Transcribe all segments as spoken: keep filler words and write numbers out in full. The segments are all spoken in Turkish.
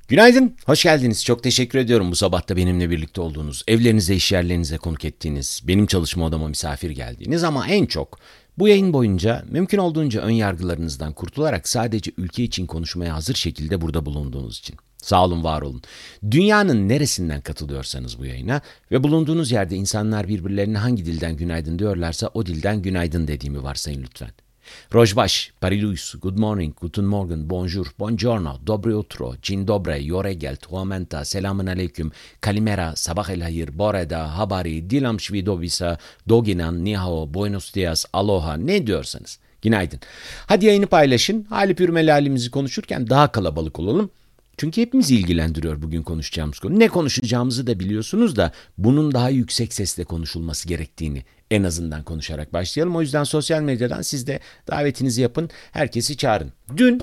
Günaydın, hoş geldiniz. Çok teşekkür ediyorum bu sabah da benimle birlikte olduğunuz, evlerinize, iş yerlerinize konuk ettiğiniz, benim çalışma odama misafir geldiğiniz ama en çok bu yayın boyunca mümkün olduğunca ön yargılarınızdan kurtularak sadece ülke için konuşmaya hazır şekilde burada bulunduğunuz için. Sağ olun, var olun. Dünyanın neresinden katılıyorsanız bu yayına ve bulunduğunuz yerde insanlar birbirlerine hangi dilden günaydın diyorlarsa o dilden günaydın dediğimi varsayın lütfen. Rojbaş, Parilus, Good morning, Guten Morgen, Bonjour, Buongiorno, Dobre utro, Dzień dobry, Yoregelt, Huamenta, Selamun aleyküm, Kalimera, Sabah el hayır, Boreda, Habari, Dilam Shvidovisa, Doginan, Nihao, Buenos dias, Aloha ne diyorsanız. Günaydın. Hadi yayını paylaşın. Hali pürmeli halimizi konuşurken daha kalabalık olalım. Çünkü hepimizi ilgilendiriyor bugün konuşacağımız konu. Ne konuşacağımızı da biliyorsunuz da bunun daha yüksek sesle konuşulması gerektiğini en azından konuşarak başlayalım. O yüzden sosyal medyadan siz de davetinizi yapın, herkesi çağırın. Dün,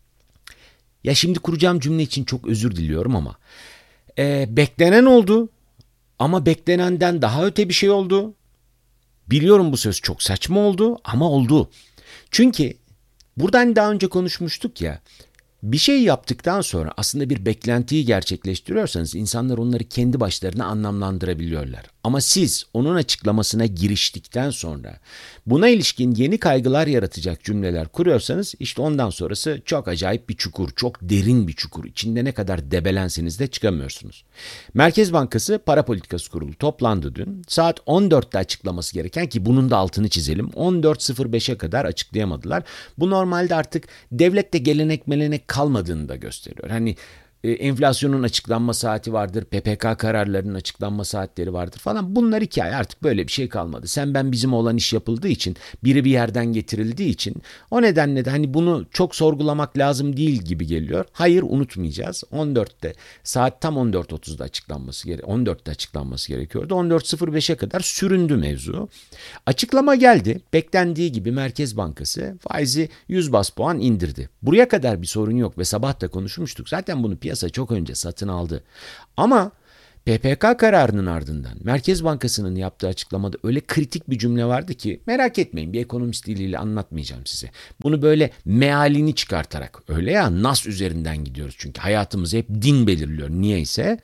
ya şimdi kuracağım cümle için çok özür diliyorum ama e, beklenen oldu ama beklenenden daha öte bir şey oldu. Biliyorum bu söz çok saçma oldu ama oldu. Çünkü buradan daha önce konuşmuştuk ya. Bir şey yaptıktan sonra aslında bir beklentiyi gerçekleştiriyorsanız insanlar onları kendi başlarına anlamlandırabiliyorlar. Ama siz onun açıklamasına giriştikten sonra buna ilişkin yeni kaygılar yaratacak cümleler kuruyorsanız işte ondan sonrası çok acayip bir çukur, çok derin bir çukur. İçinde ne kadar debelenseniz de çıkamıyorsunuz. Merkez Bankası Para Politikası Kurulu toplandı dün. Saat on dörtte açıklaması gereken ki bunun da altını çizelim. on dört sıfır beşe kadar açıklayamadılar. Bu normalde artık devlette gelenek melenek kalmadığını da gösteriyor. Hani e, enflasyonun açıklanma saati vardır, P P K kararlarının açıklanma saatleri vardır falan. Bunlar hikaye, artık böyle bir şey kalmadı. Sen ben bizim olan iş yapıldığı için, biri bir yerden getirildiği için o nedenle de hani bunu çok sorgulamak lazım değil gibi geliyor. Hayır, unutmayacağız. on dörtte saat tam on dört otuzda açıklanması gere on dörtte açıklanması gerekiyordu. on dört sıfır beşe kadar süründü mevzu. Açıklama geldi. Beklendiği gibi Merkez Bankası faizi yüz bas puan indirdi. Buraya kadar bir sorun yok ve sabah da konuşmuştuk. Zaten bunu piyasa çok önce satın aldı. Ama P P K kararının ardından Merkez Bankası'nın yaptığı açıklamada öyle kritik bir cümle vardı ki merak etmeyin, bir ekonomist diliyle anlatmayacağım size. Bunu böyle mealini çıkartarak, öyle ya, nas üzerinden gidiyoruz çünkü hayatımızı hep din belirliyor niyeyse.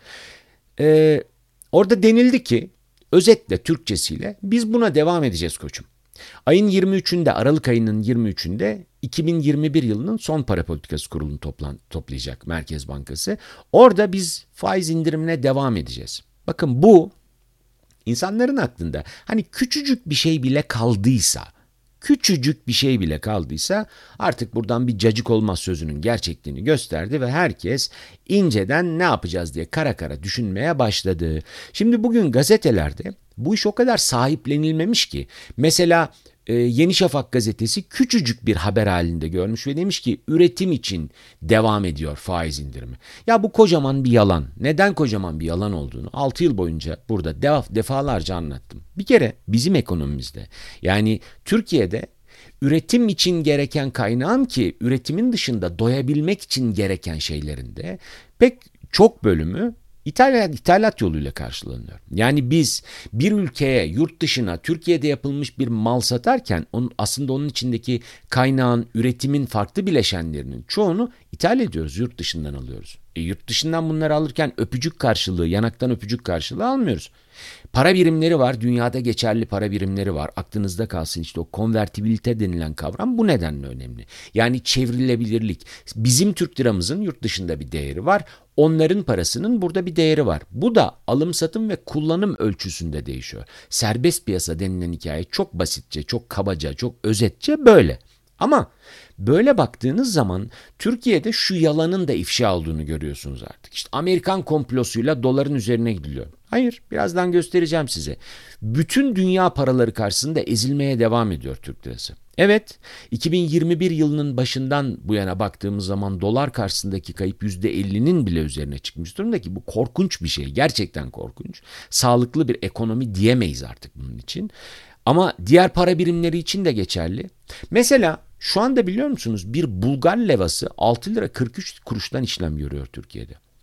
Ee, orada denildi ki özetle Türkçesiyle biz buna devam edeceğiz koçum. Ayın yirmi üçünde, Aralık ayının yirmi üçünde iki bin yirmi bir yılının son para politikası kurulunu toplan, toplayacak Merkez Bankası. Orada biz faiz indirimine devam edeceğiz. Bakın, bu insanların aklında hani küçücük bir şey bile kaldıysa, küçücük bir şey bile kaldıysa artık buradan bir cacık olmaz sözünün gerçekliğini gösterdi ve herkes inceden ne yapacağız diye kara kara düşünmeye başladı. Şimdi bugün gazetelerde bu iş o kadar sahiplenilmemiş ki, mesela e, Yeni Şafak gazetesi küçücük bir haber halinde görmüş ve demiş ki üretim için devam ediyor faiz indirimi. Ya bu kocaman bir yalan. Neden kocaman bir yalan olduğunu altı yıl boyunca burada def defalarca anlattım. Bir kere bizim ekonomimizde, yani Türkiye'de, üretim için gereken kaynağın, ki üretimin dışında doyabilmek için gereken şeylerin de pek çok bölümü İtalya, ithalat yoluyla karşılanıyor. Yani biz bir ülkeye, yurt dışına, Türkiye'de yapılmış bir mal satarken onun, aslında onun içindeki kaynağın, üretimin farklı bileşenlerinin çoğunu ithal ediyoruz, yurt dışından alıyoruz. E, yurt dışından bunları alırken öpücük karşılığı, yanaktan öpücük karşılığı almıyoruz. Para birimleri var, dünyada geçerli para birimleri var. Aklınızda kalsın, işte o konvertibilite denilen kavram bu nedenle önemli. Yani çevrilebilirlik. Bizim Türk liramızın yurt dışında bir değeri var. Onların parasının burada bir değeri var. Bu da alım satım ve kullanım ölçüsünde değişiyor. Serbest piyasa denilen hikaye çok basitçe, çok kabaca, çok özetçe böyle. Ama böyle baktığınız zaman Türkiye'de şu yalanın da ifşa olduğunu görüyorsunuz artık. İşte Amerikan komplosuyla doların üzerine gidiliyor. Hayır, birazdan göstereceğim size. Bütün dünya paraları karşısında ezilmeye devam ediyor Türk lirası. Evet, iki bin yirmi bir yılının başından bu yana baktığımız zaman dolar karşısındaki kayıp yüzde ellinin bile üzerine çıkmış durumda ki bu korkunç bir şey. Gerçekten korkunç. Sağlıklı bir ekonomi diyemeyiz artık bunun için. Ama diğer para birimleri için de geçerli. Mesela şu anda biliyor musunuz, bir Bulgar levası altı lira kırk üç kuruştan işlem görüyor Türkiye'de.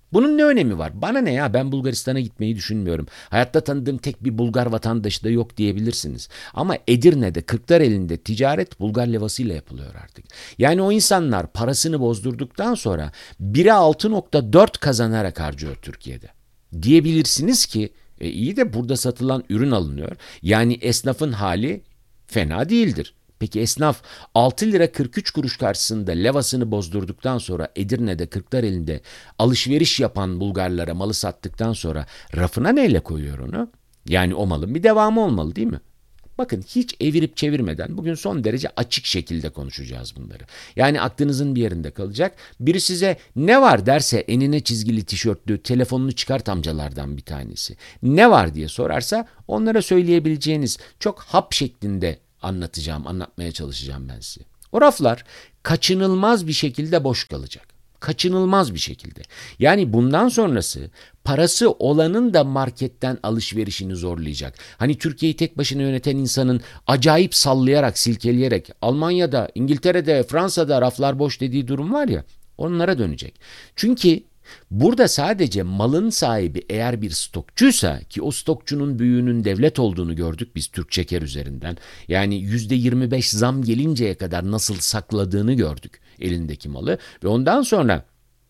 Bunun ne önemi var? Bana ne ya, ben Bulgaristan'a gitmeyi düşünmüyorum. Hayatta tanıdığım tek bir Bulgar vatandaşı da yok diyebilirsiniz. Ama Edirne'de Kırklareli'nde ticaret Bulgar levasıyla yapılıyor artık. Yani o insanlar parasını bozdurduktan sonra bire altı nokta dört kazanarak harcıyor Türkiye'de. Diyebilirsiniz ki e iyi de burada satılan ürün alınıyor. Yani esnafın hali fena değildir. Peki esnaf altı lira kırk üç kuruş karşısında levasını bozdurduktan sonra Edirne'de Kırklareli'nde alışveriş yapan Bulgarlara malı sattıktan sonra rafına neyle koyuyor onu? Yani o malın bir devamı olmalı değil mi? Bakın hiç evirip çevirmeden bugün son derece açık şekilde konuşacağız bunları. Yani aklınızın bir yerinde kalacak. Biri size ne var derse enine çizgili tişörtlü telefonunu çıkart amcalardan bir tanesi. Ne var diye sorarsa onlara söyleyebileceğiniz çok hap şeklinde anlatacağım, anlatmaya çalışacağım ben size. O raflar kaçınılmaz bir şekilde boş kalacak. Kaçınılmaz bir şekilde. Yani bundan sonrası parası olanın da marketten alışverişini zorlayacak. Hani Türkiye'yi tek başına yöneten insanın acayip sallayarak, silkeleyerek Almanya'da, İngiltere'de, Fransa'da raflar boş dediği durum var ya, onlara dönecek. Çünkü burada sadece malın sahibi eğer bir stokçuysa, ki o stokçunun büyüğünün devlet olduğunu gördük biz Türk Şeker üzerinden. Yani yüzde yirmi beş zam gelinceye kadar nasıl sakladığını gördük elindeki malı ve ondan sonra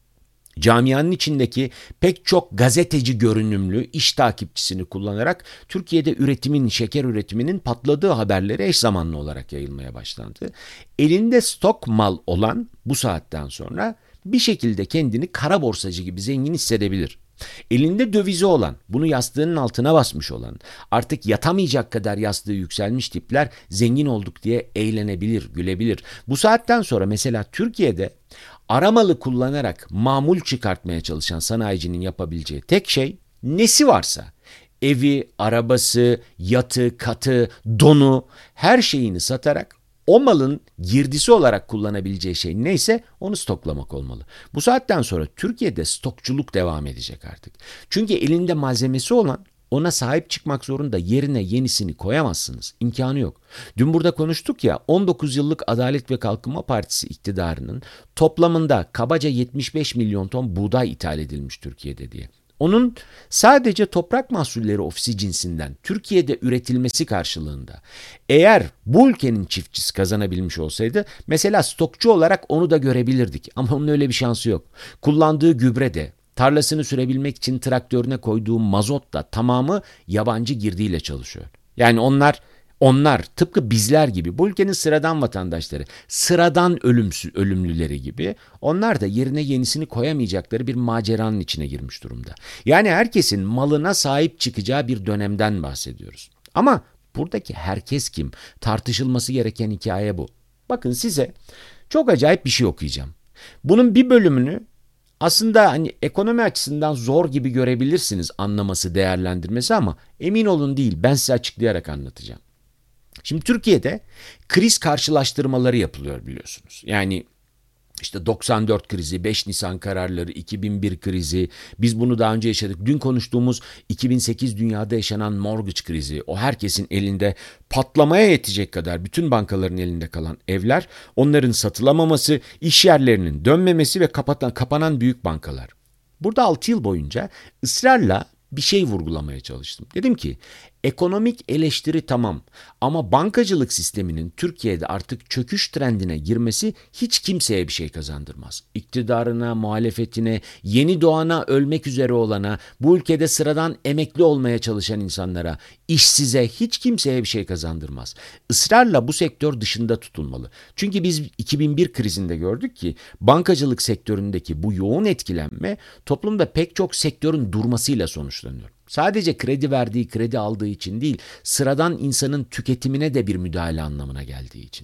camianın içindeki pek çok gazeteci görünümlü iş takipçisini kullanarak Türkiye'de üretimin, şeker üretiminin patladığı haberleri eş zamanlı olarak yayılmaya başlandı. Elinde stok mal olan bu saatten sonra bir şekilde kendini kara borsacı gibi zengin hissedebilir. Elinde dövizi olan, bunu yastığının altına basmış olan, artık yatamayacak kadar yastığı yükselmiş tipler zengin olduk diye eğlenebilir, gülebilir. Bu saatten sonra mesela Türkiye'de aramalı kullanarak mamul çıkartmaya çalışan sanayicinin yapabileceği tek şey nesi varsa, evi, arabası, yatı, katı, donu, her şeyini satarak o malın girdisi olarak kullanabileceği şey neyse onu stoklamak olmalı. Bu saatten sonra Türkiye'de stokçuluk devam edecek artık. Çünkü elinde malzemesi olan ona sahip çıkmak zorunda, yerine yenisini koyamazsınız. İmkanı yok. Dün burada konuştuk ya, on dokuz yıllık Adalet ve Kalkınma Partisi iktidarının toplamında kabaca yetmiş beş milyon ton buğday ithal edilmiş Türkiye'de diye. Onun sadece Toprak Mahsulleri Ofisi cinsinden Türkiye'de üretilmesi karşılığında eğer bu ülkenin çiftçisi kazanabilmiş olsaydı mesela stokçu olarak onu da görebilirdik. Ama onun öyle bir şansı yok. Kullandığı gübre de, tarlasını sürebilmek için traktörüne koyduğu mazot da tamamı yabancı girdiyle çalışıyor. Yani onlar onlar tıpkı bizler gibi, bu ülkenin sıradan vatandaşları, sıradan ölümsüz, ölümlüleri gibi onlar da yerine yenisini koyamayacakları bir maceranın içine girmiş durumda. Yani herkesin malına sahip çıkacağı bir dönemden bahsediyoruz. Ama buradaki herkes kim? Tartışılması gereken hikaye bu. Bakın size çok acayip bir şey okuyacağım. Bunun bir bölümünü aslında hani ekonomi açısından zor gibi görebilirsiniz anlaması, değerlendirmesi ama emin olun değil, ben size açıklayarak anlatacağım. Şimdi Türkiye'de kriz karşılaştırmaları yapılıyor biliyorsunuz. Yani işte doksan dört krizi, beş Nisan kararları, iki bin bir krizi, biz bunu daha önce yaşadık. Dün konuştuğumuz iki bin sekiz dünyada yaşanan mortgage krizi, o herkesin elinde patlamaya yetecek kadar bütün bankaların elinde kalan evler, onların satılamaması, iş yerlerinin dönmemesi ve kapatan, kapanan büyük bankalar. Burada altı yıl boyunca ısrarla bir şey vurgulamaya çalıştım. Dedim ki ekonomik eleştiri tamam ama bankacılık sisteminin Türkiye'de artık çöküş trendine girmesi hiç kimseye bir şey kazandırmaz. İktidarına, muhalefetine, yeni doğana, ölmek üzere olana, bu ülkede sıradan emekli olmaya çalışan insanlara, işsize, hiç kimseye bir şey kazandırmaz. Israrla bu sektör dışında tutulmalı. Çünkü biz iki bin bir krizinde gördük ki bankacılık sektöründeki bu yoğun etkilenme toplumda pek çok sektörün durmasıyla sonuçlanıyor. Sadece kredi verdiği, kredi aldığı için değil, sıradan insanın tüketimine de bir müdahale anlamına geldiği için.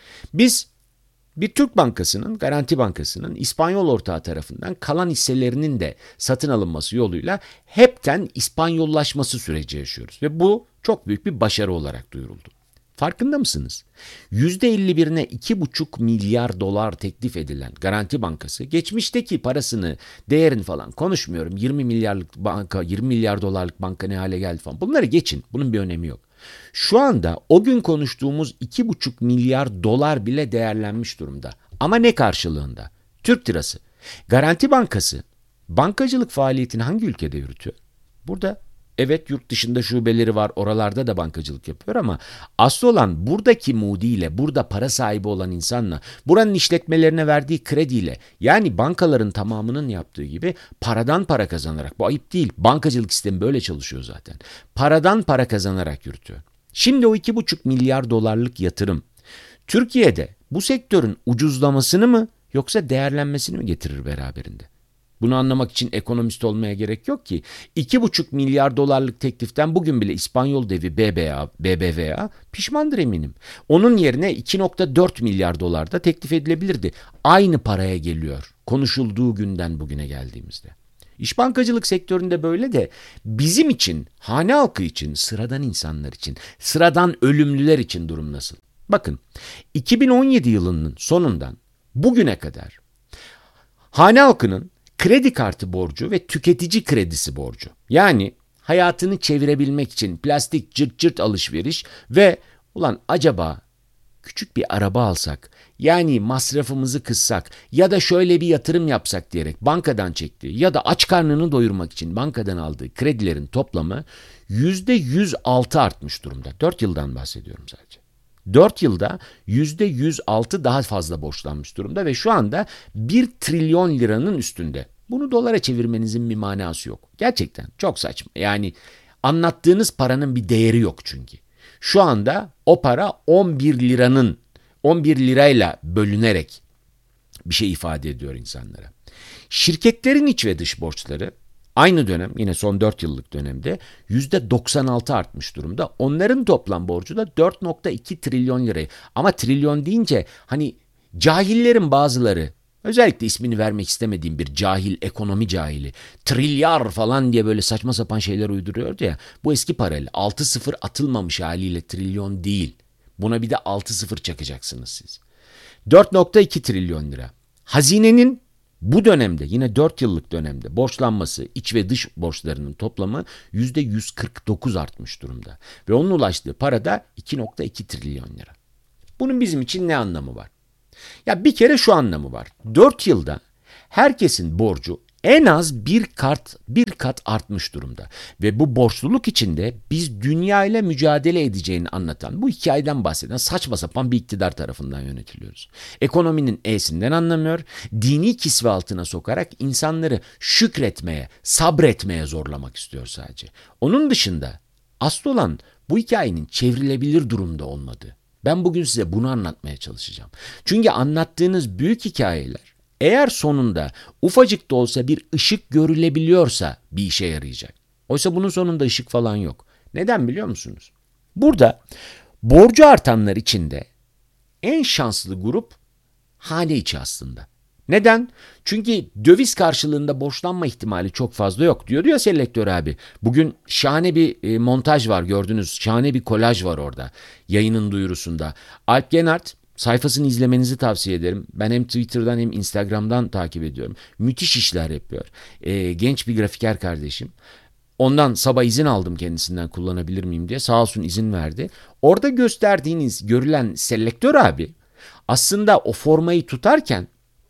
Biz bir Türk bankasının, Garanti Bankası'nın İspanyol ortağı tarafından kalan hisselerinin de satın alınması yoluyla hepten İspanyollaşması süreci yaşıyoruz. Ve bu çok büyük bir başarı olarak duyuruldu. Farkında mısınız? yüzde elli birine iki buçuk milyar dolar teklif edilen Garanti Bankası, geçmişteki parasını, değerini falan konuşmuyorum. yirmi milyarlık banka, yirmi milyar dolarlık banka ne hale geldi falan. Bunları geçin. Bunun bir önemi yok. Şu anda o gün konuştuğumuz iki buçuk milyar dolar bile değerlenmiş durumda. Ama ne karşılığında? Türk lirası. Garanti Bankası Bankacılık faaliyetini hangi ülkede yürütüyor? Burada. Evet, yurt dışında şubeleri var, oralarda da bankacılık yapıyor ama asıl olan buradaki mudiyle, burada para sahibi olan insanla, buranın işletmelerine verdiği krediyle, yani bankaların tamamının yaptığı gibi paradan para kazanarak, bu ayıp değil, bankacılık sistemi böyle çalışıyor zaten. Paradan para kazanarak yürütüyor. Şimdi o iki buçuk milyar dolarlık yatırım Türkiye'de bu sektörün ucuzlamasını mı yoksa değerlenmesini mi getirir beraberinde? Bunu anlamak için ekonomist olmaya gerek yok ki. iki buçuk milyar dolarlık tekliften bugün bile İspanyol devi B B A, B B V A pişmandır eminim. Onun yerine iki virgül dört milyar dolar da teklif edilebilirdi. Aynı paraya geliyor konuşulduğu günden bugüne geldiğimizde. İş bankacılık sektöründe böyle de bizim için, hane halkı için, sıradan insanlar için, sıradan ölümlüler için durum nasıl? Bakın, iki bin on yedi yılının sonundan bugüne kadar hane halkının kredi kartı borcu ve tüketici kredisi borcu, yani hayatını çevirebilmek için plastik cırt cırt alışveriş ve ulan acaba küçük bir araba alsak, yani masrafımızı kıssak ya da şöyle bir yatırım yapsak diyerek bankadan çektiği ya da aç karnını doyurmak için bankadan aldığı kredilerin toplamı yüzde yüz altı artmış durumda. dört yıldan bahsediyorum sadece. dört yılda yüzde yüz altı daha fazla borçlanmış durumda ve şu anda bir trilyon liranın üstünde. Bunu dolara çevirmenizin bir manası yok. Gerçekten çok saçma. Yani anlattığınız paranın bir değeri yok çünkü. Şu anda o para on bir liranın on bir lirayla bölünerek bir şey ifade ediyor insanlara. Şirketlerin iç ve dış borçları aynı dönem, yine son dört yıllık dönemde yüzde doksan altı artmış durumda. Onların toplam borcu da dört virgül iki trilyon lirayı. Ama trilyon deyince hani cahillerin bazıları, özellikle ismini vermek istemediğim bir cahil, ekonomi cahili, trilyar falan diye böyle saçma sapan şeyler uyduruyordu ya. Bu eski parayla altı sıfır atılmamış haliyle trilyon değil. Buna bir de altı sıfır çakacaksınız siz. dört virgül iki trilyon lira. Hazinenin bu dönemde, yine dört yıllık dönemde borçlanması, iç ve dış borçlarının toplamı yüzde yüz kırk dokuz artmış durumda. Ve onun ulaştığı para da iki virgül iki trilyon lira. Bunun bizim için ne anlamı var? Ya bir kere şu anlamı var. dört yılda herkesin borcu en az bir kat, bir kat artmış durumda. Ve bu borçluluk içinde biz dünya ile mücadele edeceğini anlatan, bu hikayeden bahseden saçma sapan bir iktidar tarafından yönetiliyoruz. Ekonominin E'sinden anlamıyor, dini kisve altına sokarak insanları şükretmeye, sabretmeye zorlamak istiyor sadece. Onun dışında asıl olan bu hikayenin çevrilebilir durumda olmadığı. Ben bugün size bunu anlatmaya çalışacağım. Çünkü anlattığınız büyük hikayeler eğer sonunda ufacık da olsa bir ışık görülebiliyorsa bir işe yarayacak. Oysa bunun sonunda ışık falan yok. Neden biliyor musunuz? Burada borcu artanlar içinde en şanslı grup hane içi aslında. Neden? Çünkü döviz karşılığında borçlanma ihtimali çok fazla yok. Diyordu ya Selektör abi. Bugün şahane bir e, montaj var, gördünüz. Şahane bir kolaj var orada. Yayının duyurusunda. Alp Genart sayfasını izlemenizi tavsiye ederim. Ben hem Twitter'dan hem Instagram'dan takip ediyorum. Müthiş işler yapıyor. E, genç bir grafiker kardeşim. Ondan sabah izin aldım kendisinden, kullanabilir miyim diye. Sağ olsun izin verdi. Orada gösterdiğiniz, görülen Selektör abi aslında o formayı tutarken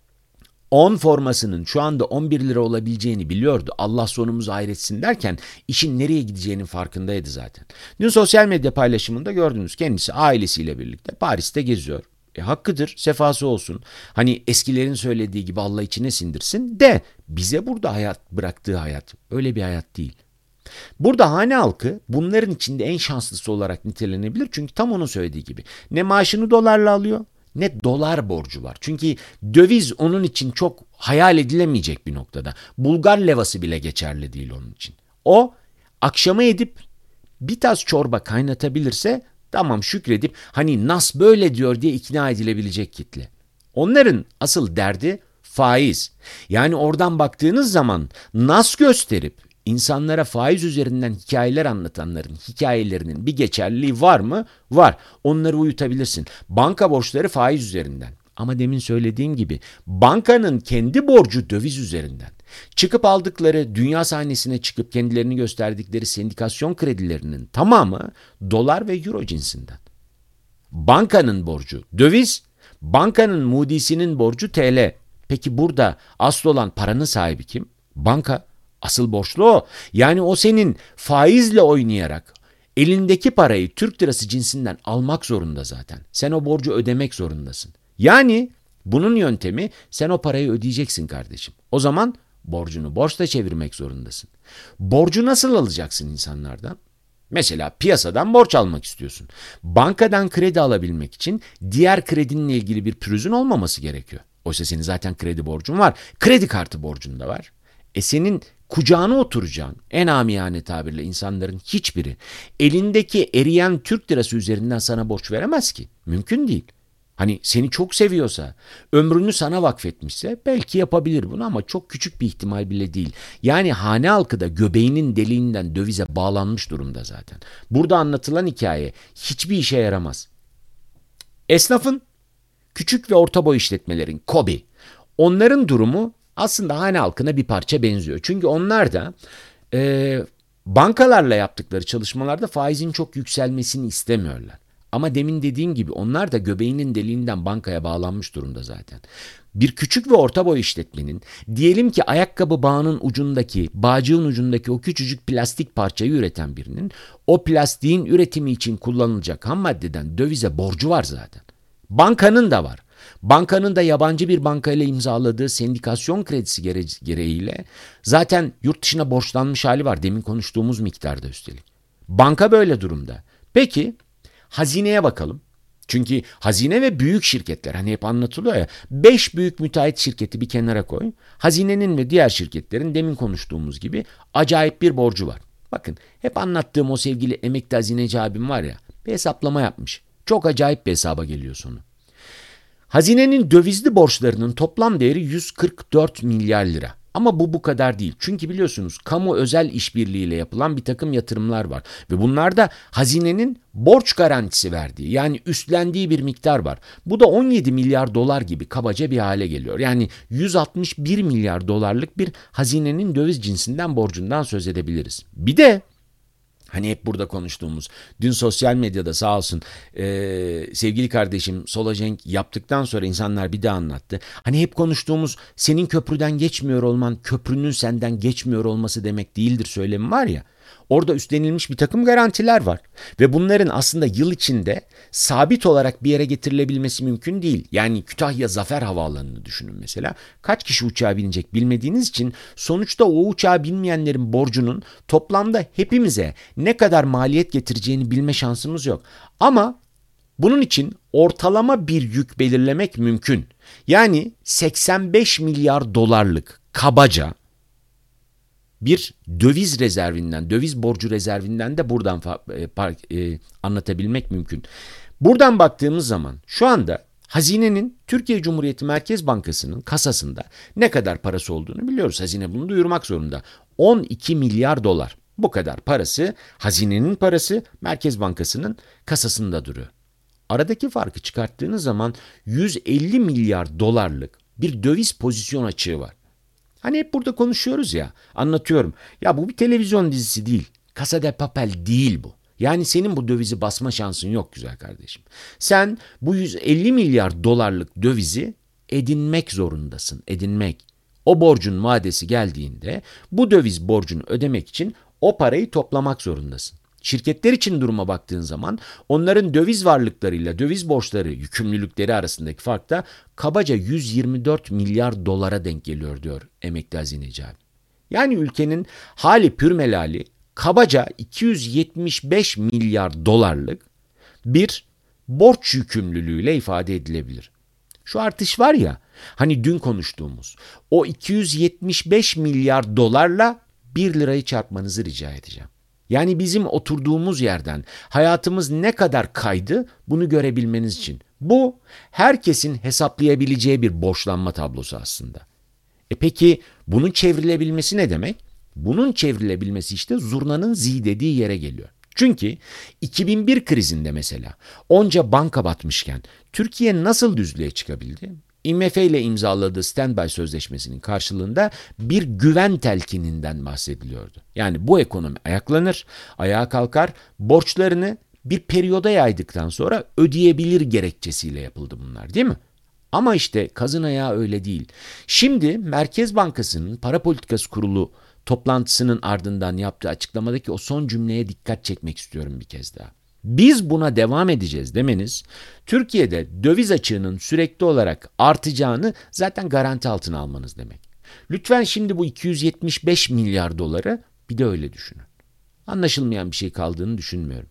on formasının şu anda on bir lira olabileceğini biliyordu. Allah sonumuzu hayretsin derken işin nereye gideceğinin farkındaydı zaten. Dün sosyal medya paylaşımında gördünüz, kendisi ailesiyle birlikte Paris'te geziyor. E, hakkıdır, sefası olsun. Hani eskilerin söylediği gibi Allah içine sindirsin de bize burada hayat bıraktığı hayat öyle bir hayat değil. Burada hane halkı bunların içinde en şanslısı olarak nitelenebilir. Çünkü tam onun söylediği gibi ne maaşını dolarla alıyor ne dolar borcu var. Çünkü döviz onun için çok hayal edilemeyecek bir noktada. Bulgar levası bile geçerli değil onun için. O akşama edip bir tas çorba kaynatabilirse tamam, şükredip hani nas böyle diyor diye ikna edilebilecek kitle. Onların asıl derdi faiz. Yani oradan baktığınız zaman nas gösterip İnsanlara faiz üzerinden hikayeler anlatanların hikayelerinin bir geçerliliği var mı? Var. Onları uyutabilirsin. Banka borçları faiz üzerinden. Ama demin söylediğim gibi bankanın kendi borcu döviz üzerinden. Çıkıp aldıkları, dünya sahnesine çıkıp kendilerini gösterdikleri sendikasyon kredilerinin tamamı dolar ve euro cinsinden. Bankanın borcu döviz, bankanın Moody'sinin borcu T L. Peki burada asıl olan paranın sahibi kim? Banka asıl borçlu o. Yani o senin faizle oynayarak elindeki parayı Türk lirası cinsinden almak zorunda zaten. Sen o borcu ödemek zorundasın. Yani bunun yöntemi sen o parayı ödeyeceksin kardeşim. O zaman borcunu borçla çevirmek zorundasın. Borcu nasıl alacaksın insanlardan? Mesela piyasadan borç almak istiyorsun. Bankadan kredi alabilmek için diğer kredinle ilgili bir pürüzün olmaması gerekiyor. Oysa senin zaten kredi borcun var. Kredi kartı borcun da var. E senin kucağına oturacağın en amiyane tabirle insanların hiçbiri elindeki eriyen Türk lirası üzerinden sana borç veremez ki. Mümkün değil. Hani seni çok seviyorsa, ömrünü sana vakfetmişse belki yapabilir bunu ama çok küçük bir ihtimal bile değil. Yani hane halkı da göbeğinin deliğinden dövize bağlanmış durumda zaten. Burada anlatılan hikaye hiçbir işe yaramaz. Esnafın, küçük ve orta boy işletmelerin, KOBİ, onların durumu aslında hane halkına bir parça benziyor. Çünkü onlar da e, bankalarla yaptıkları çalışmalarda faizin çok yükselmesini istemiyorlar. Ama demin dediğim gibi onlar da göbeğinin deliğinden bankaya bağlanmış durumda zaten. Bir küçük ve orta boy işletmenin diyelim ki ayakkabı bağının ucundaki, bağcığın ucundaki o küçücük plastik parçayı üreten birinin o plastiğin üretimi için kullanılacak ham maddeden dövize borcu var zaten. Bankanın da var. Bankanın da yabancı bir bankayla imzaladığı sendikasyon kredisi gere- gereğiyle zaten yurt dışına borçlanmış hali var. Demin konuştuğumuz miktarda üstelik. Banka böyle durumda. Peki hazineye bakalım. Çünkü hazine ve büyük şirketler hani hep anlatılıyor ya beş büyük müteahhit şirketi bir kenara koy. Hazinenin ve diğer şirketlerin demin konuştuğumuz gibi acayip bir borcu var. Bakın hep anlattığım o sevgili emekli hazineci abim var ya bir hesaplama yapmış. Çok acayip bir hesaba geliyor sonu. Hazinenin dövizli borçlarının toplam değeri yüz kırk dört milyar lira. Ama bu bu kadar değil. Çünkü biliyorsunuz kamu özel işbirliğiyle yapılan bir takım yatırımlar var. Ve bunlarda hazinenin borç garantisi verdiği yani üstlendiği bir miktar var. Bu da on yedi milyar dolar gibi kabaca bir hale geliyor. Yani yüz altmış bir milyar dolarlık bir hazinenin döviz cinsinden borcundan söz edebiliriz. Bir de hani hep burada konuştuğumuz, dün sosyal medyada sağ olsun e, sevgili kardeşim Sola Cenk yaptıktan sonra insanlar bir daha anlattı. Hani hep konuştuğumuz senin köprüden geçmiyor olman, köprünün senden geçmiyor olması demek değildir söylemi var ya. Orada üstlenilmiş bir takım garantiler var. Ve bunların aslında yıl içinde sabit olarak bir yere getirilebilmesi mümkün değil. Yani Kütahya Zafer Havaalanı'nı düşünün mesela. Kaç kişi uçağa binecek bilmediğiniz için sonuçta o uçağa binmeyenlerin borcunun toplamda hepimize ne kadar maliyet getireceğini bilme şansımız yok. Ama bunun için ortalama bir yük belirlemek mümkün. Yani seksen beş milyar dolarlık kabaca bir döviz rezervinden, döviz borcu rezervinden de buradan e, e, anlatabilmek mümkün. Buradan baktığımız zaman şu anda hazinenin Türkiye Cumhuriyeti Merkez Bankası'nın kasasında ne kadar parası olduğunu biliyoruz. Hazine bunu duyurmak zorunda. on iki milyar dolar. Bu kadar parası hazinenin parası Merkez Bankası'nın kasasında duruyor. Aradaki farkı çıkarttığınız zaman yüz elli milyar dolarlık bir döviz pozisyon açığı var. Hani hep burada konuşuyoruz ya, anlatıyorum. Ya bu bir televizyon dizisi değil. Casa de Papel değil bu. Yani senin bu dövizi basma şansın yok güzel kardeşim. Sen bu yüz elli milyar dolarlık dövizi edinmek zorundasın, edinmek. O borcun vadesi geldiğinde bu döviz borcunu ödemek için o parayı toplamak zorundasın. Şirketler için duruma baktığın zaman onların döviz varlıklarıyla döviz borçları, yükümlülükleri arasındaki fark da kabaca yüz yirmi dört milyar dolara denk geliyor diyor emekli hazineci abi. Yani ülkenin hali pürmelali kabaca iki yüz yetmiş beş milyar dolarlık bir borç yükümlülüğüyle ifade edilebilir. Şu artış var ya hani dün konuştuğumuz o iki yüz yetmiş beş milyar dolarla bir lirayı çarpmanızı rica edeceğim. Yani bizim oturduğumuz yerden hayatımız ne kadar kaydı bunu görebilmeniz için. Bu herkesin hesaplayabileceği bir borçlanma tablosu aslında. E peki bunun çevrilebilmesi ne demek? Bunun çevrilebilmesi işte zurnanın zi dediği yere geliyor. Çünkü iki bin bir krizinde mesela onca banka batmışken Türkiye nasıl düzlüğe çıkabildi? I M F ile imzaladığı standby sözleşmesinin karşılığında bir güven telkininden bahsediliyordu. Yani bu ekonomi ayaklanır, ayağa kalkar, borçlarını bir periyoda yaydıktan sonra ödeyebilir gerekçesiyle yapıldı bunlar değil mi? Ama işte kazın ayağı öyle değil. Şimdi Merkez Bankası'nın Para Politikası Kurulu toplantısının ardından yaptığı açıklamadaki o son cümleye dikkat çekmek istiyorum bir kez daha. Biz buna devam edeceğiz demeniz, Türkiye'de döviz açığının sürekli olarak artacağını zaten garanti altına almanız demek. Lütfen şimdi bu iki yüz yetmiş beş milyar doları bir de öyle düşünün. Anlaşılmayan bir şey kaldığını düşünmüyorum.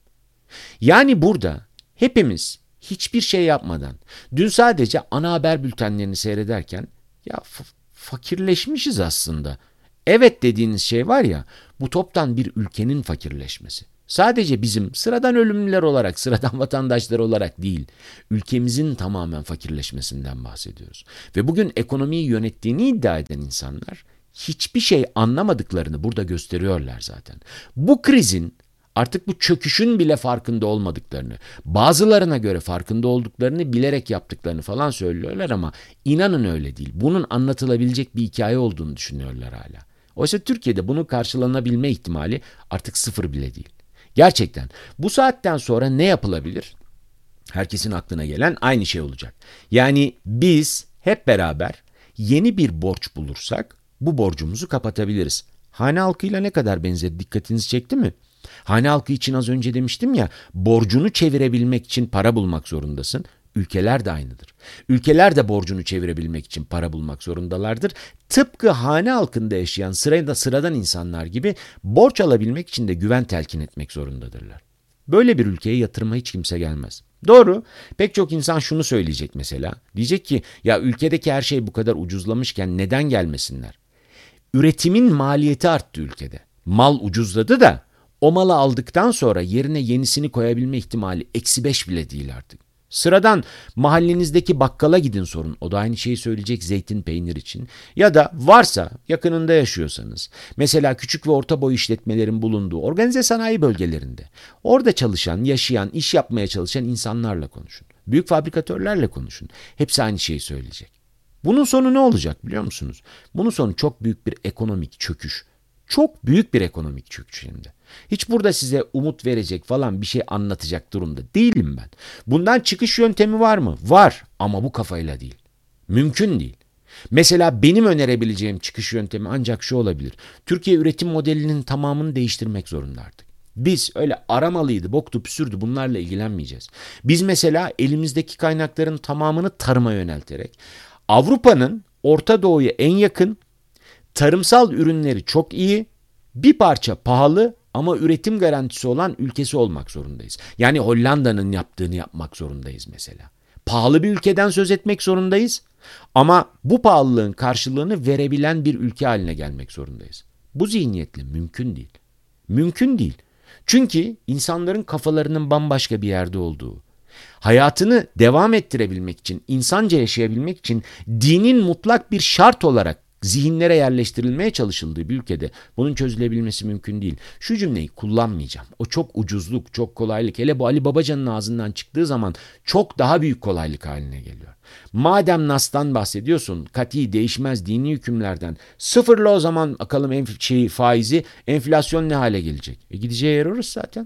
Yani burada hepimiz hiçbir şey yapmadan, dün sadece ana haber bültenlerini seyrederken ya f- fakirleşmişiz aslında. Evet dediğiniz şey var ya, bu toptan bir ülkenin fakirleşmesi. Sadece bizim sıradan ölümlüler olarak, sıradan vatandaşlar olarak değil, ülkemizin tamamen fakirleşmesinden bahsediyoruz. Ve bugün ekonomiyi yönettiğini iddia eden insanlar hiçbir şey anlamadıklarını burada gösteriyorlar zaten. Bu krizin, artık bu çöküşün bile farkında olmadıklarını, bazılarına göre farkında olduklarını bilerek yaptıklarını falan söylüyorlar ama inanın öyle değil. Bunun anlatılabilecek bir hikaye olduğunu düşünüyorlar hala. Oysa Türkiye'de bunun karşılanabilme ihtimali artık sıfır bile değil. Gerçekten bu saatten sonra ne yapılabilir? Herkesin aklına gelen aynı şey olacak. Yani biz hep beraber yeni bir borç bulursak bu borcumuzu kapatabiliriz. Hane halkıyla ne kadar benzedi, dikkatinizi çekti mi? Hane halkı için az önce demiştim ya, borcunu çevirebilmek için para bulmak zorundasın. Ülkeler de aynıdır. Ülkeler de borcunu çevirebilmek için para bulmak zorundalardır. Tıpkı hane halkında yaşayan sırada sıradan insanlar gibi borç alabilmek için de güven telkin etmek zorundadırlar. Böyle bir ülkeye yatırıma hiç kimse gelmez. Doğru, pek çok insan şunu söyleyecek mesela. Diyecek ki ya ülkedeki her şey bu kadar ucuzlamışken neden gelmesinler? Üretimin maliyeti arttı ülkede. Mal ucuzladı da o malı aldıktan sonra yerine yenisini koyabilme ihtimali eksi beş bile değil artık. Sıradan mahallenizdeki bakkala gidin sorun. O da aynı şeyi söyleyecek zeytin peynir için. Ya da varsa yakınında yaşıyorsanız, mesela küçük ve orta boy işletmelerin bulunduğu organize sanayi bölgelerinde, orada çalışan, yaşayan, iş yapmaya çalışan insanlarla konuşun. Büyük fabrikatörlerle konuşun. Hepsi aynı şeyi söyleyecek. Bunun sonu ne olacak biliyor musunuz? Bunun sonu çok büyük bir ekonomik çöküş. Çok büyük bir ekonomik çöküş hem de. Hiç burada size umut verecek falan bir şey anlatacak durumda değilim ben. Bundan çıkış yöntemi var mı? Var ama bu kafayla değil. Mümkün değil. Mesela benim önerebileceğim çıkış yöntemi ancak şu olabilir. Türkiye üretim modelinin tamamını değiştirmek zorunda artık. Biz öyle aramalıydı, boktu, püsürdü bunlarla ilgilenmeyeceğiz. Biz mesela elimizdeki kaynakların tamamını tarıma yönelterek Avrupa'nın Orta Doğu'ya en yakın, tarımsal ürünleri çok iyi, bir parça pahalı ama üretim garantisi olan ülkesi olmak zorundayız. Yani Hollanda'nın yaptığını yapmak zorundayız mesela. Pahalı bir ülkeden söz etmek zorundayız ama bu pahalılığın karşılığını verebilen bir ülke haline gelmek zorundayız. Bu zihniyetle mümkün değil. Mümkün değil. Çünkü insanların kafalarının bambaşka bir yerde olduğu, hayatını devam ettirebilmek için, insanca yaşayabilmek için dinin mutlak bir şart olarak zihinlere yerleştirilmeye çalışıldığı bir ülkede bunun çözülebilmesi mümkün değil. Şu cümleyi kullanmayacağım. O çok ucuzluk, çok kolaylık. Hele bu Ali Babacan'ın ağzından çıktığı zaman çok daha büyük kolaylık haline geliyor. Madem Nas'tan bahsediyorsun, kati değişmez dini hükümlerden, sıfırla o zaman bakalım enf- şeyi, faizi, enflasyon ne hale gelecek? E gideceği yer orası zaten.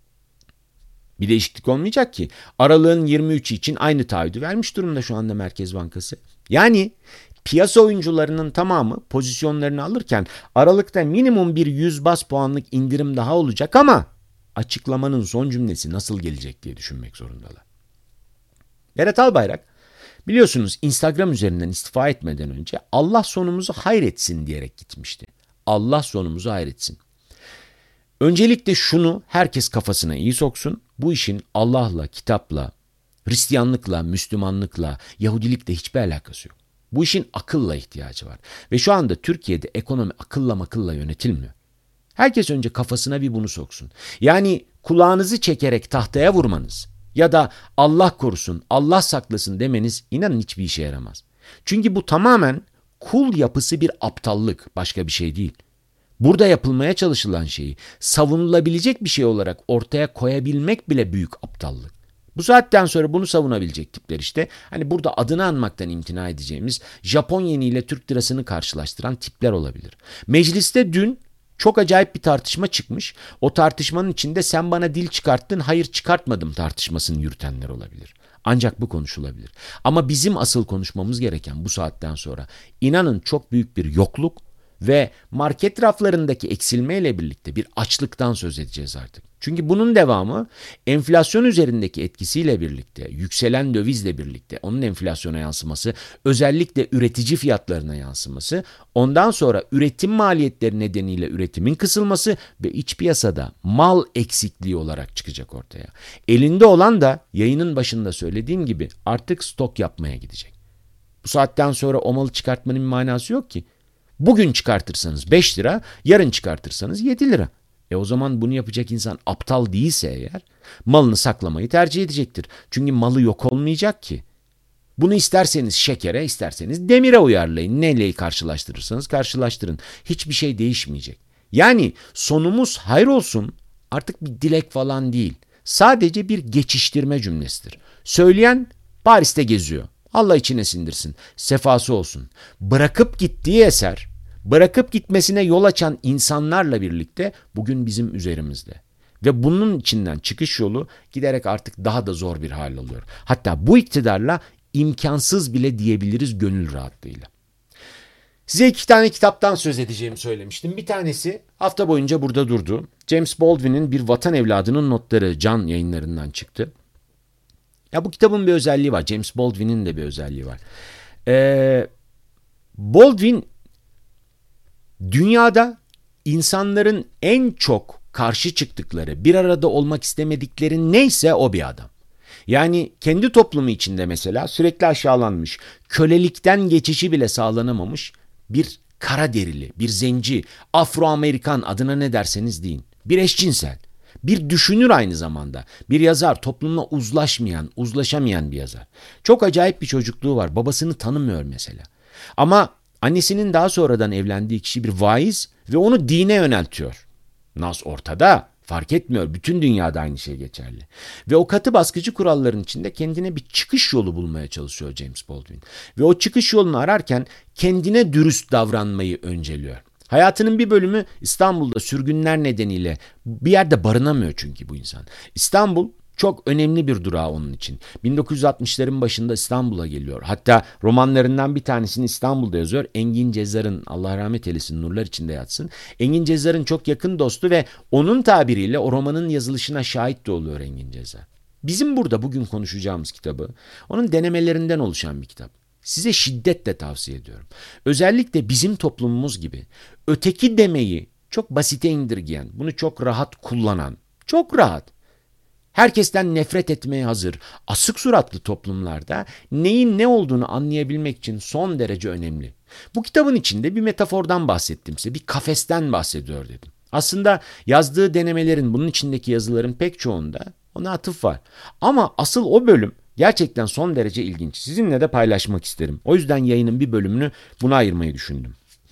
Bir değişiklik olmayacak ki. Aralığın yirmi üçü için aynı taahhüdü vermiş durumda şu anda Merkez Bankası. Yani piyasa oyuncularının tamamı pozisyonlarını alırken Aralık'ta minimum bir yüz baz puanlık indirim daha olacak ama açıklamanın son cümlesi nasıl gelecek diye düşünmek zorundalar. Berat Albayrak biliyorsunuz Instagram üzerinden istifa etmeden önce Allah sonumuzu hayretsin diyerek gitmişti. Allah sonumuzu hayretsin. Öncelikle şunu herkes kafasına iyi soksun. Bu işin Allah'la, kitapla, Hristiyanlıkla, Müslümanlıkla, Yahudilikle hiçbir alakası yok. Bu işin akılla ihtiyacı var. Ve şu anda Türkiye'de ekonomi akılla makılla yönetilmiyor. Herkes önce kafasına bir bunu soksun. Yani kulağınızı çekerek tahtaya vurmanız ya da Allah korusun, Allah saklasın demeniz inanın hiçbir işe yaramaz. Çünkü bu tamamen kul yapısı bir aptallık, başka bir şey değil. Burada yapılmaya çalışılan şeyi savunulabilecek bir şey olarak ortaya koyabilmek bile büyük aptallık. Bu saatten sonra bunu savunabilecek tipler işte, hani burada adını anmaktan imtina edeceğimiz Japon yeni ile Türk lirasını karşılaştıran tipler olabilir. Mecliste dün Çok acayip bir tartışma çıkmış. O tartışmanın içinde sen bana dil çıkarttın, hayır çıkartmadım tartışmasını yürütenler olabilir. Ancak bu konuşulabilir. Ama bizim asıl konuşmamız gereken bu saatten sonra inanın çok büyük bir yokluk ve market raflarındaki eksilmeyle birlikte bir açlıktan söz edeceğiz artık. Çünkü bunun devamı enflasyon üzerindeki etkisiyle birlikte, yükselen dövizle birlikte onun enflasyona yansıması, özellikle üretici fiyatlarına yansıması, ondan sonra üretim maliyetleri nedeniyle üretimin kısılması ve iç piyasada mal eksikliği olarak çıkacak ortaya. Elinde olan da yayının başında söylediğim gibi artık stok yapmaya gidecek. Bu saatten sonra o malı çıkartmanın bir manası yok ki. Bugün çıkartırsanız beş lira, yarın çıkartırsanız yedi lira. E o zaman bunu yapacak insan aptal değilse eğer malını saklamayı tercih edecektir. Çünkü malı yok olmayacak ki. Bunu isterseniz şekere, isterseniz demire uyarlayın. Neyle karşılaştırırsanız karşılaştırın. Hiçbir şey değişmeyecek. Yani sonumuz hayır olsun artık bir dilek falan değil. Sadece bir geçiştirme cümlesidir. Söyleyen Paris'te geziyor. Allah içine sindirsin. Sefası olsun. Bırakıp gittiği eser, bırakıp gitmesine yol açan insanlarla birlikte bugün bizim üzerimizde. Ve bunun içinden çıkış yolu giderek artık daha da zor bir hal alıyor. Hatta bu iktidarla imkansız bile diyebiliriz gönül rahatlığıyla. Size iki tane kitaptan söz edeceğimi söylemiştim. Bir tanesi hafta boyunca burada durdu. James Baldwin'in Bir Vatan Evladının Notları Can Yayınlarından çıktı. Ya bu kitabın bir özelliği var. James Baldwin'in de bir özelliği var. Ee, Baldwin dünyada insanların en çok karşı çıktıkları, bir arada olmak istemedikleri neyse o bir adam. Yani kendi toplumu içinde mesela sürekli aşağılanmış, kölelikten geçişi bile sağlanamamış bir kara derili, bir zenci, Afro-Amerikan adına ne derseniz deyin, bir eşcinsel. Bir düşünür aynı zamanda. Bir yazar, toplumla uzlaşmayan, uzlaşamayan bir yazar. Çok acayip bir çocukluğu var. Babasını tanımıyor mesela. Ama annesinin daha sonradan evlendiği kişi bir vaiz ve onu dine yöneltiyor. Nas ortada. Fark etmiyor. Bütün dünyada aynı şey geçerli. Ve o katı baskıcı kuralların içinde kendine bir çıkış yolu bulmaya çalışıyor James Baldwin. Ve o çıkış yolunu ararken kendine dürüst davranmayı önceliyor. Hayatının bir bölümü İstanbul'da sürgünler nedeniyle bir yerde barınamıyor çünkü bu insan. İstanbul çok önemli bir durağı onun için. bin dokuz yüz altmışların başında İstanbul'a geliyor. Hatta romanlarından bir tanesini İstanbul'da yazıyor. Engin Cezar'ın, Allah rahmet eylesin, nurlar içinde yatsın. Engin Cezar'ın çok yakın dostu ve onun tabiriyle o romanın yazılışına şahit de oluyor Engin Cezar. Bizim burada bugün konuşacağımız kitabı onun denemelerinden oluşan bir kitap. Size şiddetle tavsiye ediyorum. Özellikle bizim toplumumuz gibi öteki demeyi çok basite indirgeyen, bunu çok rahat kullanan, çok rahat, herkesten nefret etmeye hazır, asık suratlı toplumlarda neyin ne olduğunu anlayabilmek için son derece önemli. Bu kitabın içinde bir metafordan bahsettim size, bir kafesten bahsediyor dedim. Aslında yazdığı denemelerin, bunun içindeki yazıların pek çoğunda ona atıf var. Ama asıl o bölüm gerçekten son derece ilginç. Sizinle de paylaşmak isterim. O yüzden yayının bir bölümünü buna ayırmayı düşündüm.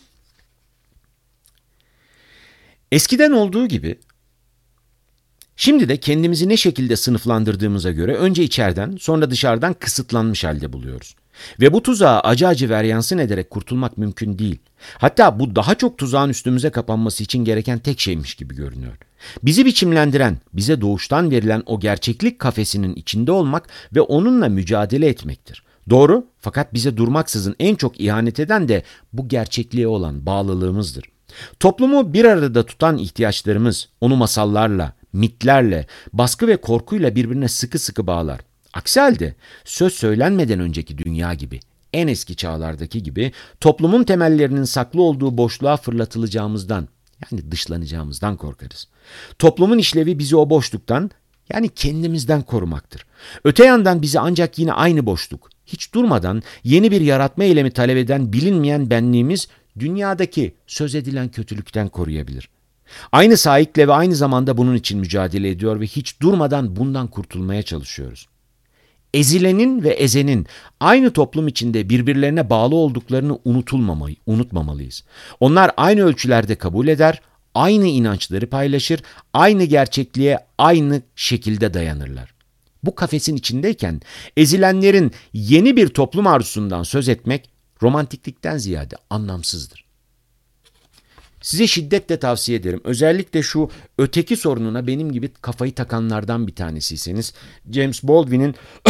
Eskiden olduğu gibi şimdi de kendimizi ne şekilde sınıflandırdığımıza göre önce içeriden sonra dışarıdan kısıtlanmış halde buluyoruz. Ve bu tuzağa acı acı veryansın ederek kurtulmak mümkün değil. Hatta bu daha çok tuzağın üstümüze kapanması için gereken tek şeymiş gibi görünüyor. Bizi biçimlendiren, bize doğuştan verilen o gerçeklik kafesinin içinde olmak ve onunla mücadele etmektir. Doğru, fakat bize durmaksızın en çok ihanet eden de bu gerçekliğe olan bağlılığımızdır. Toplumu bir arada tutan ihtiyaçlarımız onu masallarla, mitlerle, baskı ve korkuyla birbirine sıkı sıkı bağlar. Aksi halde söz söylenmeden önceki dünya gibi, en eski çağlardaki gibi toplumun temellerinin saklı olduğu boşluğa fırlatılacağımızdan, yani dışlanacağımızdan korkarız. Toplumun işlevi bizi o boşluktan, yani kendimizden korumaktır. Öte yandan bizi ancak yine aynı boşluk, hiç durmadan yeni bir yaratma eylemi talep eden bilinmeyen benliğimiz dünyadaki söz edilen kötülükten koruyabilir. Aynı sahikle ve aynı zamanda bunun için mücadele ediyor ve hiç durmadan bundan kurtulmaya çalışıyoruz. Ezilenin ve ezenin aynı toplum içinde birbirlerine bağlı olduklarını unutulmamayı, unutmamalıyız. Onlar aynı ölçülerde kabul eder, aynı inançları paylaşır, aynı gerçekliğe aynı şekilde dayanırlar. Bu kafesin içindeyken ezilenlerin yeni bir toplum arzusundan söz etmek romantiklikten ziyade anlamsızdır. Size şiddetle tavsiye ederim. Özellikle şu öteki sorununa benim gibi kafayı takanlardan bir tanesiyseniz James Baldwin'in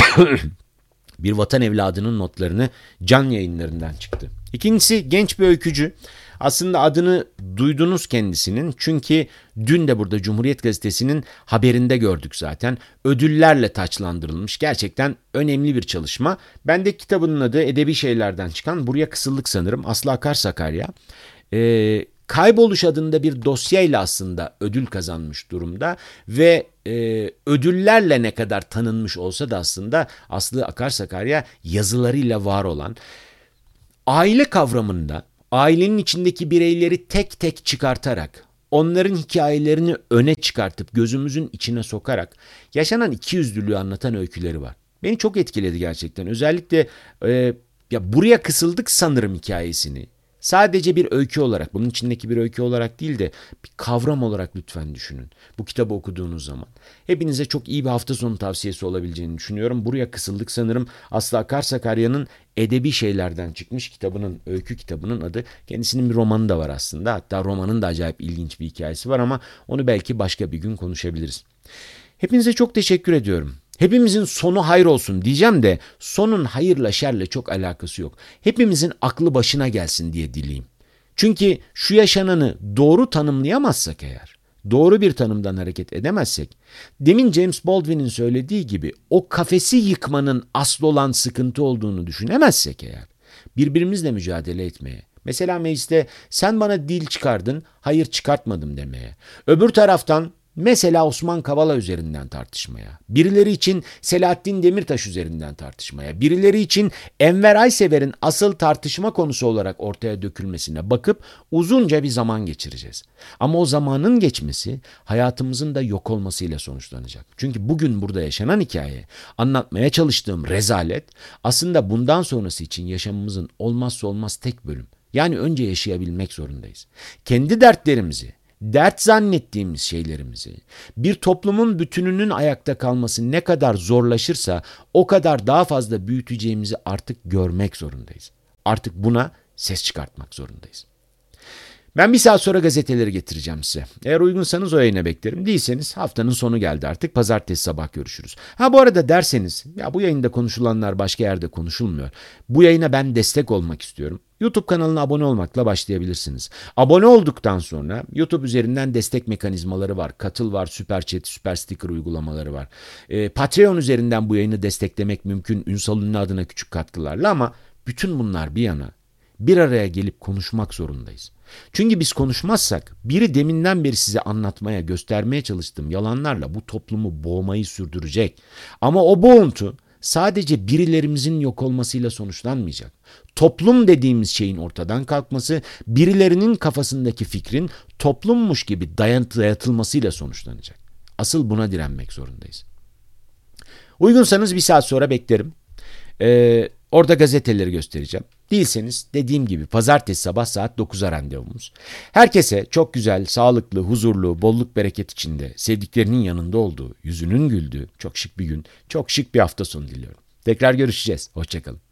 Bir Vatan Evladının notlarını Can Yayınları'ndan çıktı. İkincisi genç bir öykücü. Aslında adını duydunuz kendisinin, çünkü dün de burada Cumhuriyet Gazetesi'nin haberinde gördük zaten. Ödüllerle taçlandırılmış gerçekten önemli bir çalışma. Bende kitabının adı Edebi Şeyler'den çıkan Buraya Kısıldık sanırım. Aslı Akar Sakarya. Ee, Kayboluş adında bir dosyayla aslında ödül kazanmış durumda ve e, ödüllerle ne kadar tanınmış olsa da aslında Aslı Akar Sakarya yazılarıyla var olan aile kavramında ailenin içindeki bireyleri tek tek çıkartarak, onların hikayelerini öne çıkartıp gözümüzün içine sokarak yaşanan ikiyüzlülüğü anlatan öyküleri var. Beni çok etkiledi gerçekten. Özellikle e, ya buraya kısıldık sanırım hikayesini. Sadece bir öykü olarak, bunun içindeki bir öykü olarak değil de bir kavram olarak lütfen düşünün. Bu kitabı okuduğunuz zaman. Hepinize çok iyi bir hafta sonu tavsiyesi olabileceğini düşünüyorum. Buraya kısıldık sanırım. Aslı Akar Sakarya'nın Edebi Şeyler'den çıkmış kitabının, öykü kitabının adı. Kendisinin bir romanı da var aslında. Hatta romanın da acayip ilginç bir hikayesi var ama onu belki başka bir gün konuşabiliriz. Hepinize çok teşekkür ediyorum. Hepimizin sonu hayır olsun diyeceğim de sonun hayırla şerle çok alakası yok. Hepimizin aklı başına gelsin diye dileyim. Çünkü şu yaşananı doğru tanımlayamazsak eğer, doğru bir tanımdan hareket edemezsek, demin James Baldwin'in söylediği gibi o kafesi yıkmanın asıl olan sıkıntı olduğunu düşünemezsek eğer, birbirimizle mücadele etmeye, mesela mecliste sen bana dil çıkardın, hayır çıkartmadım demeye, öbür taraftan mesela Osman Kavala üzerinden tartışmaya, birileri için Selahattin Demirtaş üzerinden tartışmaya, birileri için Enver Aysever'in asıl tartışma konusu olarak ortaya dökülmesine bakıp uzunca bir zaman geçireceğiz. Ama o zamanın geçmesi hayatımızın da yok olmasıyla sonuçlanacak. Çünkü bugün burada yaşanan hikaye, anlatmaya çalıştığım rezalet aslında bundan sonrası için yaşamımızın olmazsa olmaz tek bölüm. Yani önce yaşayabilmek zorundayız. Kendi dertlerimizi, dert zannettiğimiz şeylerimizi, bir toplumun bütününün ayakta kalması ne kadar zorlaşırsa o kadar daha fazla büyüteceğimizi artık görmek zorundayız. Artık buna ses çıkartmak zorundayız. Ben bir saat sonra gazeteleri getireceğim size. Eğer uygunsanız o yayına beklerim. Değilseniz haftanın sonu geldi artık. Pazartesi sabah görüşürüz. Ha bu arada derseniz ya bu yayında konuşulanlar başka yerde konuşulmuyor. Bu yayına ben destek olmak istiyorum. YouTube kanalına abone olmakla başlayabilirsiniz. Abone olduktan sonra YouTube üzerinden destek mekanizmaları var. Katıl var, Süper Chat, Süper Sticker uygulamaları var. Ee, Patreon üzerinden bu yayını desteklemek mümkün. Ünsal Ünlü adına küçük katkılarla ama bütün bunlar bir yana bir araya gelip konuşmak zorundayız. Çünkü biz konuşmazsak biri deminden beri size anlatmaya, göstermeye çalıştığım yalanlarla bu toplumu boğmayı sürdürecek. Ama o boğuntu sadece birilerimizin yok olmasıyla sonuçlanmayacak. Toplum dediğimiz şeyin ortadan kalkması, birilerinin kafasındaki fikrin toplummuş gibi dayatılmasıyla sonuçlanacak. Asıl buna direnmek zorundayız. Uygunsanız bir saat sonra beklerim. Ee, orada gazeteleri göstereceğim. Değilseniz dediğim gibi pazartesi sabah saat dokuza randevumuz. Herkese çok güzel, sağlıklı, huzurlu, bolluk bereket içinde, sevdiklerinin yanında olduğu, yüzünün güldüğü çok şık bir gün, çok şık bir hafta sonu diliyorum. Tekrar görüşeceğiz. Hoşça kalın.